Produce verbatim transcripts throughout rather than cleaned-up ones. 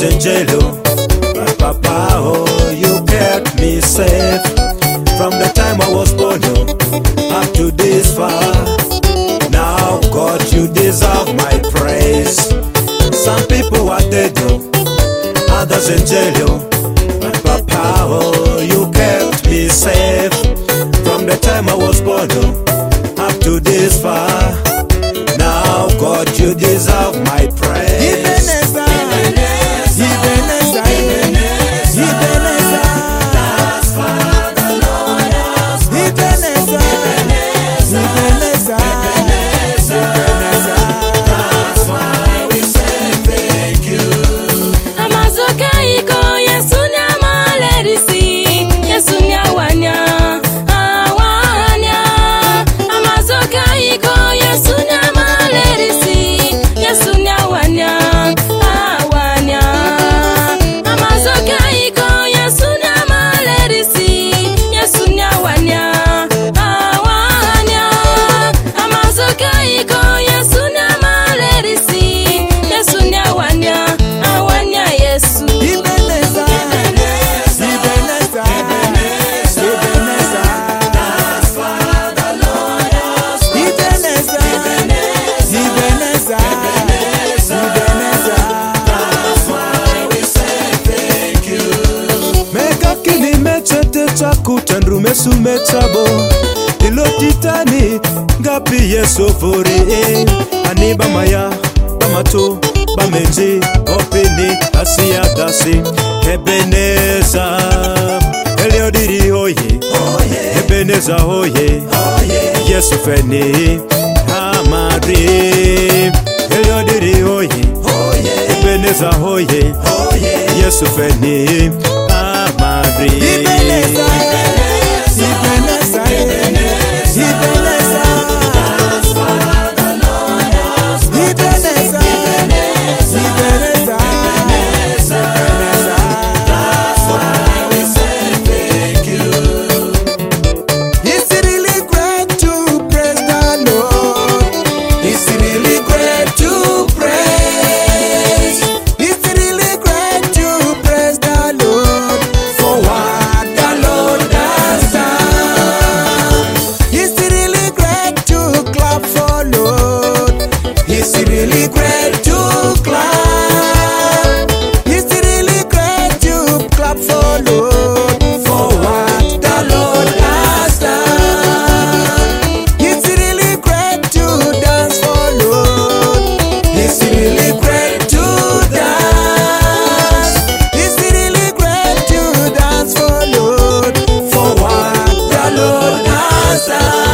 in jail, but Papa, oh, you kept me safe from the time I was born, oh, up to this far. Now, God, you deserve my praise. Some people are dead, oh, others in jail, but Papa, oh, you kept me safe from the time I was born, oh, up to this far. Now, God, you deserve my praise. Ebenezer, Ebenezer, Ebenezer, that's far the Lord has brought us. Ebenezer, Ebenezer, Ebenezer, That's why we say thank you. Amazoka iko Yesu nyama lerisi, Yesu nyawanya, awanya. Amazoka iko Yesu nyama lerisi, Yesu nyawanya, awanya. Amazoka iko Yesu nyama lerisi, Yesu nyawanya, awanya. Amazoka iko Yesu nyama lerisi, Yesu nyawanya, awanya Yesu. Ebenezer, Ebenezer, Ebenezer, That's far the Lord has brought us. Ebenezer, Ebenezer, Ebenezer. That's why we say thank you. Meka kini mechete chakutanru mesu mechabo ilotitani ngapi yeso fori aniba maya bamato bamenji opini asia dasi Ebeneza eliodiri hoye Ebeneza hoye Yesu feni amari eliodiri hoye Ebeneza hoye Yesu feni amari Ebeneza Ebeneza Ebeneza That's far the Lord has brought us. Ebeneza Ebeneza Ebeneza. That's why we say thank you. It's really great to praise the Lord. It's really great to praise. It's really great to praise the Lord for what the Lord has done. It's really great to clap for Lord. It's really great to clap. It's really great to clap for Lord for what the Lord has done. It's really great to dance for Lord. It's really great to dance. It's really great to dance for Lord for what the Lord has done.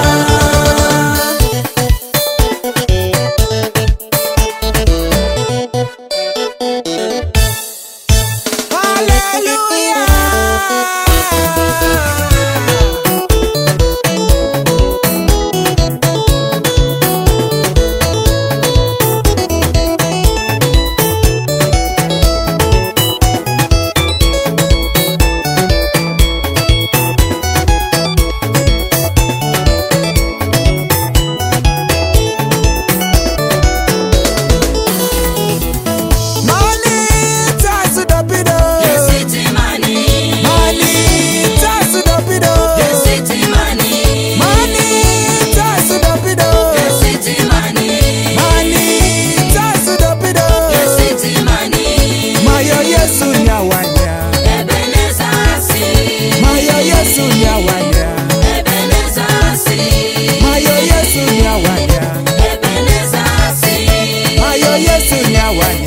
Yesu nyawanya